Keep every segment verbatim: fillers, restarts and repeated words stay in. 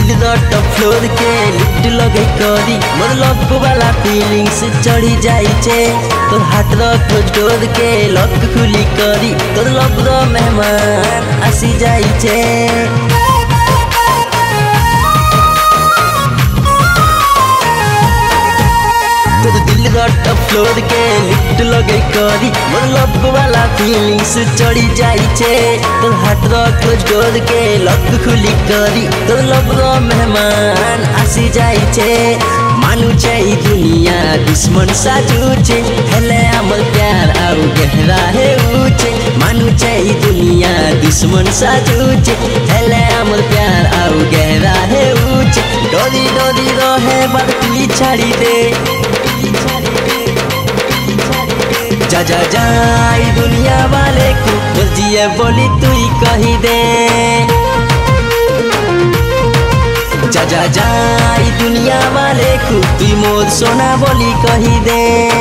दिल top floor के lift लगे करी मोर लक वाला फीलिंग्स चढ़ी जाई छे। तोर हाथ क्लोज डोर के लक खुली करी तोर लब रो मेहमान आसी जाई छे। तोर दिल टॉप फ्लोर के लिफ्ट लगे करी मोर लक वाला फीलिंग्स चढ़ी जाई छे। तोर हाथ क्लोज डोर के लक खुली करी तोर लब रो मेहमान आसी जाई छे। मानु छे दुनिया दुश्मन साजू छे हेले हमर प्यार आउ गहरा है ऊंचे। मानु छे दुनिया दुश्मन साजू छे हेले हमर प्यार आउ गहरा है ऊंचे। डोरी डोरी रहे बात तुई छाड़ी दे जा जा जाई दुनिया वाले को जिए बोली तुई कही दे। जा जा जाई दुनिया वाले को तुई मोर सोना बोली कही दे।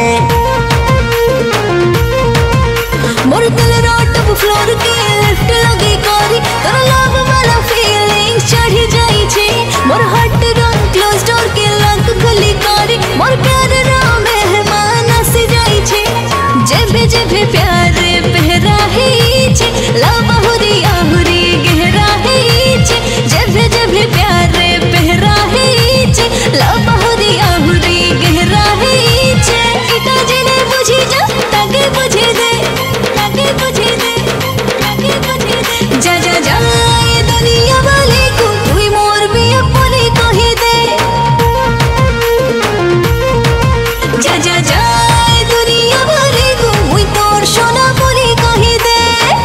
मोर दिल टॉप फ्लोर के लिफ्ट लगे करी तोर लव वाला फीलिंग चढ़ी जाई छे। मोर हार्ट रंग क्लोज डोर के लक खुली करी मोर प्यार रो मेहमान आसी जाई छे। जेबे जेबे प्यार पहरा है छे लव हुरी आहुरी गहरा है छे। जेबे जेबे प्यार पहरा है छे लव हुरी आहुरी गहरा है छे। इटा जेने बुझी जा ताके बुझे दे ताके बुझे दे ताके बुझे दे। जा जा जा ये दुनिया वाले को तुई मोर भी अपने कही दे। जा जा जा ये दुनिया वाले को मुई तोर सोना बोली कही दे।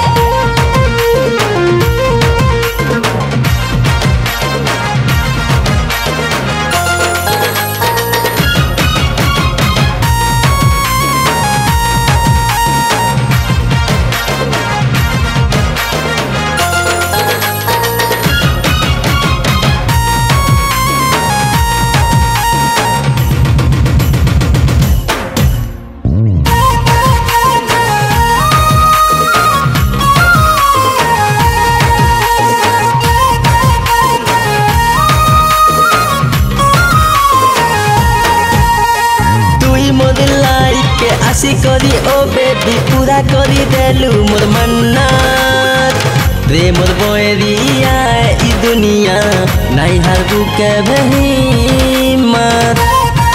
आशी करी ओ बेबी पूरा करी देलू मोर मन्नत रे मोर बोरिया ई दुनिया नहीं हारबू के हिम्मत।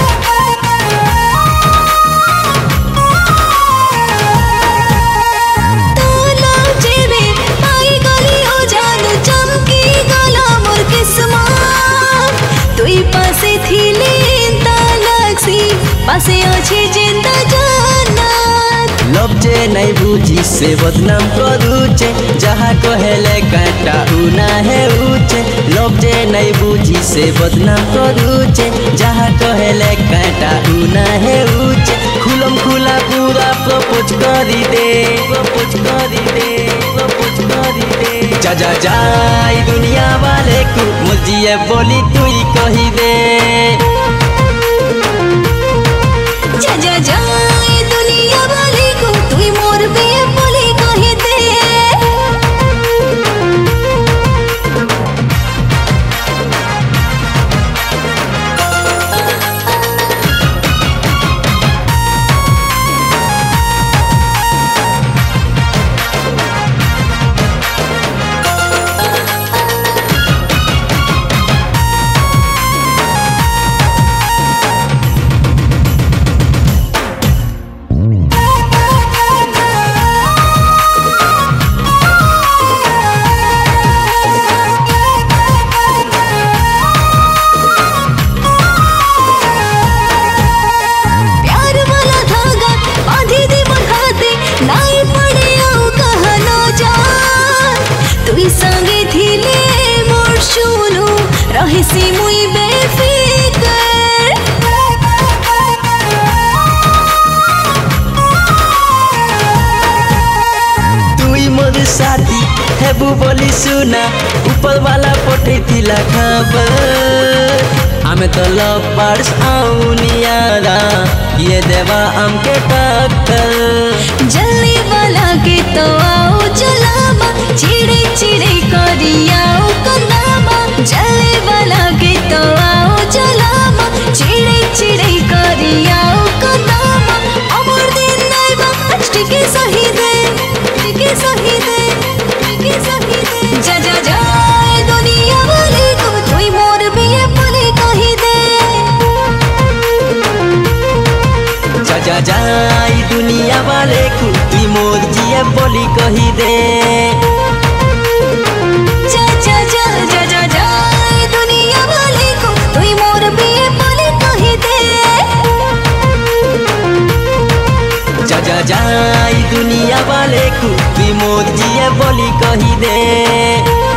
पासे अच्छी जिंदा जानत लब जे नहीं बुझी से बदनाम करू छे जहाँ कहेले कांटा उना है ऊंचे। लब जे नहीं बुझी से बदनाम करू छे जहाँ कहेले कांटा उना है ऊंचे। खुलम खुला पूरा प्रपोज करी दे प्रपोज करी दे प्रपोज करी दे। जा जा जाई दुनिया वाले को मुझे बोली तुई कही दे। जा जा जा ये दुनिया वाले को तुई मोर भी बोली कही दे। संगे थिले मोर शुनु रहिसी मुई बेफिकर। तुई मोर साथी हेबू बोली सुना ऊपर वाला पठे थिला खबर। हमें तो लवर्स आउनियारा ये देवा हमके टक्कर। जल्दी वाला के तो आओ चलामा चिड़े चिड़े करिया कंदामा। जल्दी वाला दे। जा जा जा जा जा जा ए दुनिया वाले को तुई मोर बिये बोली कही दे। जा जा जा ई दुनिया वाले को तुई मोर जिए बोली कही दे।